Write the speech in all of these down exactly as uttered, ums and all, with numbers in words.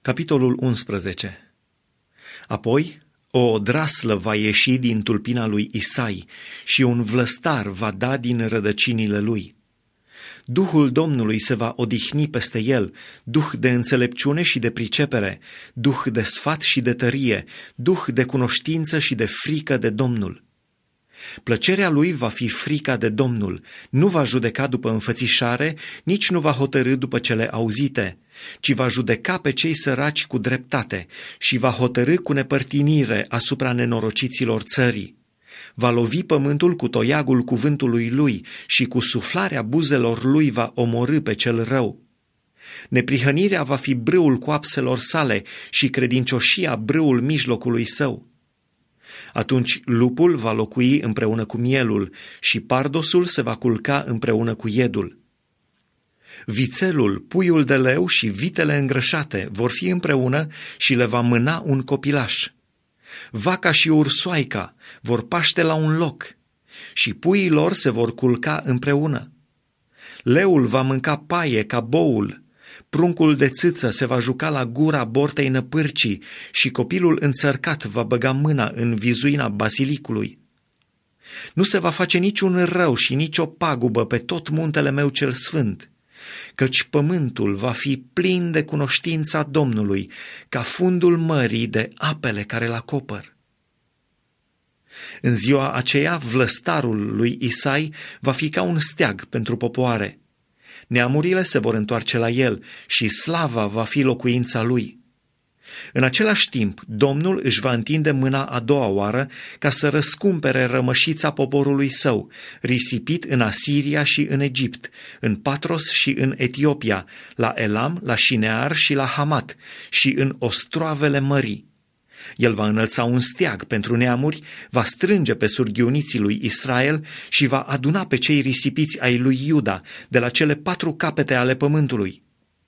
Capitolul unsprezece. Apoi o odraslă va ieși din tulpina lui Isai și un vlăstar va da din rădăcinile lui. Duhul Domnului se va odihni peste el, duh de înțelepciune și de pricepere, duh de sfat și de tărie, duh de cunoștință și de frică de Domnul. Plăcerea lui va fi frica de Domnul, nu va judeca după înfățișare, nici nu va hotărî după cele auzite, ci va judeca pe cei săraci cu dreptate și va hotărî cu nepărtinire asupra nenorociților țării. Va lovi pământul cu toiagul cuvântului lui și cu suflarea buzelor lui va omorî pe cel rău. Neprihănirea va fi brâul coapselor sale și credincioșia brâul mijlocului său. Atunci lupul va locui împreună cu mielul și pardosul se va culca împreună cu iedul. Vițelul, puiul de leu și vitele îngrășate vor fi împreună și le va mâna un copilaș. Vaca și ursoaica vor paște la un loc și puii lor se vor culca împreună. Leul va mânca paie ca boul, pruncul de țâță se va juca la gura bortei năpârcii și copilul înțărcat va băga mâna în vizuina basilicului. Nu se va face niciun rău și nicio pagubă pe tot muntele meu cel sfânt, căci pământul va fi plin de cunoștința Domnului, ca fundul mării de apele care l-acopăr. În ziua aceea, vlăstarul lui Isai va fi ca un steag pentru popoare. Neamurile se vor întoarce la el și slava va fi locuința lui. În același timp, Domnul își va întinde mâna a doua oară ca să răscumpere rămășița poporului său, risipit în Asiria și în Egipt, în Patros și în Etiopia, la Elam, la Șinear și la Hamat și în ostroavele mării. El va înălța un steag pentru neamuri, va strânge pe surghiuniții lui Israel și va aduna pe cei risipiți ai lui Iuda de la cele patru capete ale pământului.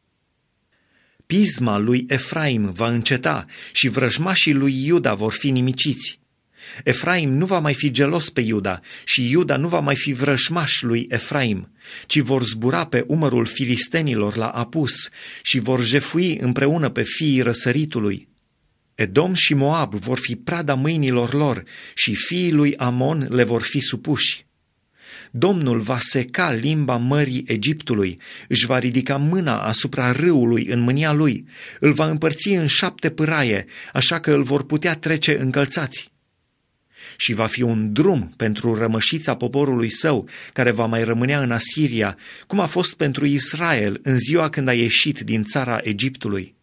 Pisma lui Efraim va înceta și vrăjmașii lui Iuda vor fi nimiciți. Efraim nu va mai fi gelos pe Iuda și Iuda nu va mai fi vrăjmaș lui Efraim, ci vor zbura pe umărul filistenilor la Apus și vor jefui împreună pe fiii răsăritului. Edom și Moab vor fi prada mâinilor lor și fiii lui Amon le vor fi supuși. Domnul va seca limba mării Egiptului, își va ridica mâna asupra râului în mânia lui, îl va împărți în șapte pâraie, așa că îl vor putea trece încălțați. Și va fi un drum pentru rămășița poporului său, care va mai rămânea în Asiria, cum a fost pentru Israel în ziua când a ieșit din țara Egiptului.